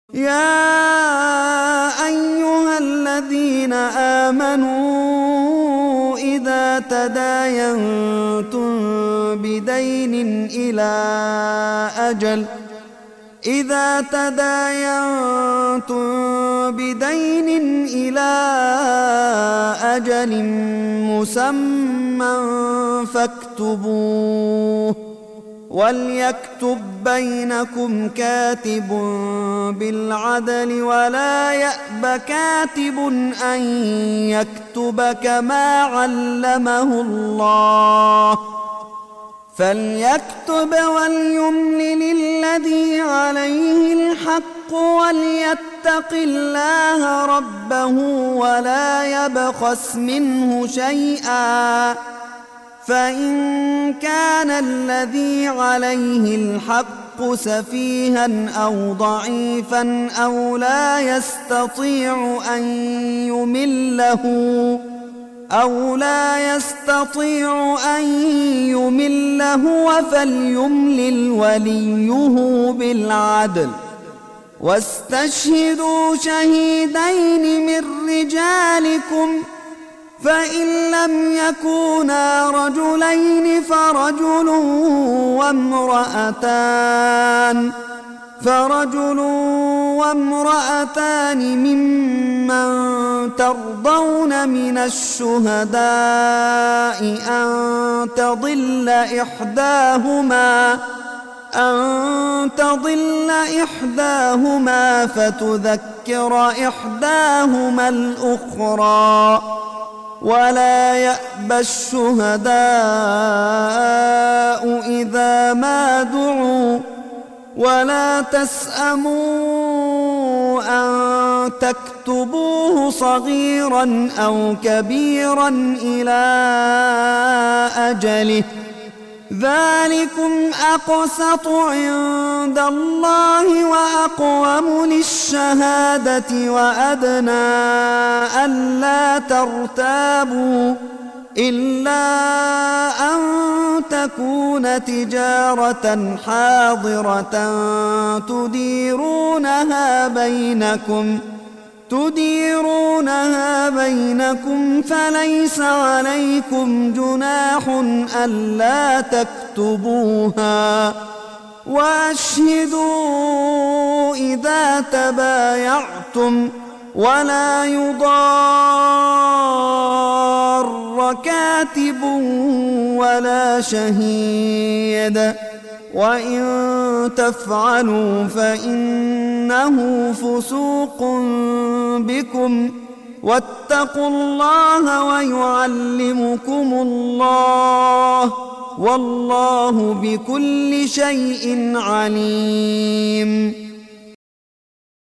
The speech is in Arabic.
يا أيها الذين آمنوا إذا تداينتم بدين إلى أجل مسمى فاكتبوه، وليكتب بينكم كاتب بالعدل ولا يأب كاتب أن يكتب كما علمه الله، فليكتب وليملل الذي عليه الحق وليتق الله ربه ولا يبخس منه شيئا، فإن كان الذي عليه الحق سفيها أو ضعيفا أو لا يستطيع أن يمل هو فليملل وليه بالعدل، واستشهدوا شهيدين من رجالكم، فإن لم يكونا رجلين فرجل وامرأتان ممن ترضون من الشهداء أن تضل إحداهما فتذكر إحداهما الأخرى، ولا يأبى الشهداء إذا ما دعوا، ولا تسأموا أن تكتبوه صغيرا أو كبيرا إلى أجله، ذلكم أقسط عند الله وأقوم للشهادة وأدنى ألا ترتابوا، إلا أن تكون تجارة حاضرة تديرونها بينكم فليس عليكم جناح ألا تكتبوها، وأشهدوا إذا تبايعتم، ولا يضار كاتب ولا شهيد، وإن تفعلوا فإنه فسوق بكم، واتقوا الله ويعلمكم الله، والله بكل شيء عليم.